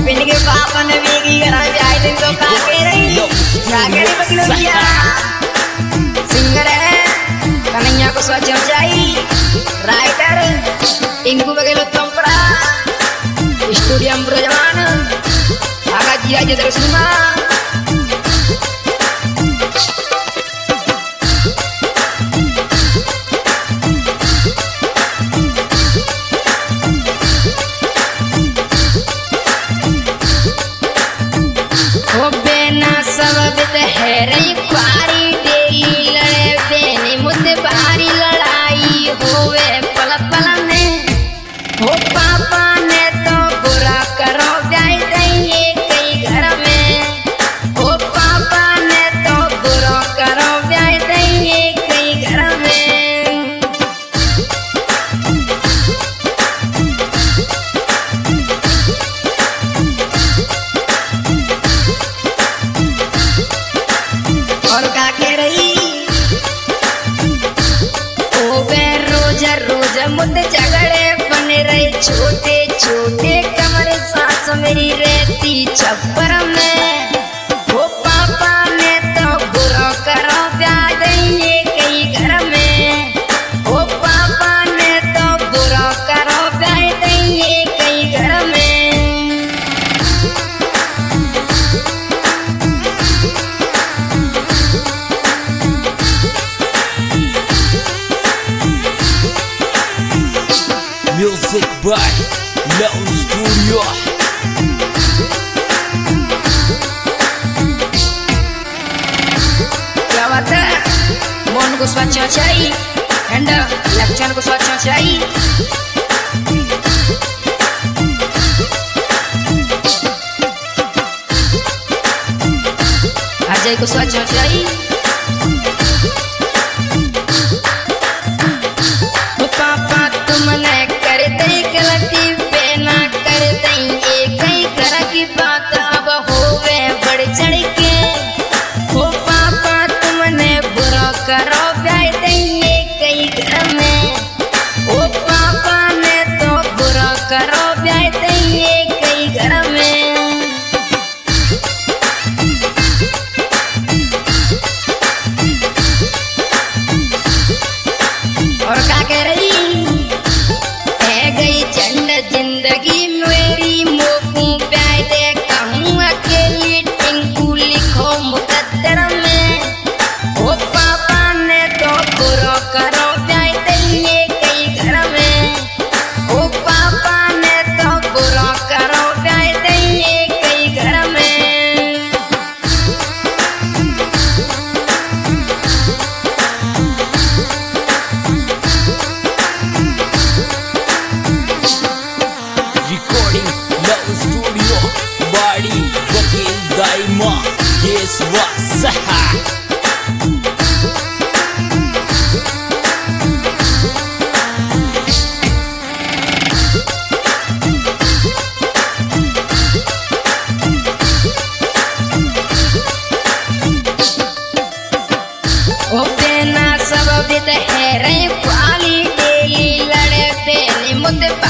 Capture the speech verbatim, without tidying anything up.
पिंड के पापा ने बेगी करा जाए दिन तो काके रही काके रे पकड़ो दिया सिंगर है कन्हैया को स्वच्छ जाई राइटर इनको बगेलो तंपड़ा स्टूडियो ब्रजवान आगा जिया जदर सुना है रही पारी डेली लड़े बेने मुद्दे बारी लड़ाई होवे पल पल में हो पापा ने तो बुरा करो जाए दइए कई घर में हो पापा ने तो बुरा करो जाए दइए कई घर में और का कह रही ओ वे रोज रोज मुद्दे झगड़े बने रहे छोटे छोटे कमरे सांस मेरी रहती छप्पर में वो पापा ने तो बुरा करो प्यार दइए कई घर में वो पापा ने तो बुरा करो प्यार दइए कई घर में Music by Leo Studio. क्या बात है मन को स्वच्छ चाहिए एंड लक्षण को स्वच्छ चाहिए अजय को स्वच्छ चाहिए पापा तुमने कर दे गलती बेना कर दे कई घर की बात अब होवे बढ़ चढ़ के हो पापा तुमने बुरा करो ब्याह दइए कई घर में ओ पापा ने तो बुरा करो ब्याह दइए कई घर में और क्या कह रही है गई झंड जिंदगी मेरी मोकू प्यार दे कहूँ अकेली टिंकू लिखो मुकद्दर में ओ पापा ने तो बुरा करो प्यार दइए कई घर में ओ पापा ने तो बुरा करो प्यार दइए कई घर में Recording Leo Studio. Body Vakil Daima. Yes, what's up? ओ बेना सब बिद है रे पाली डेली लड़े बेनी मुद्दे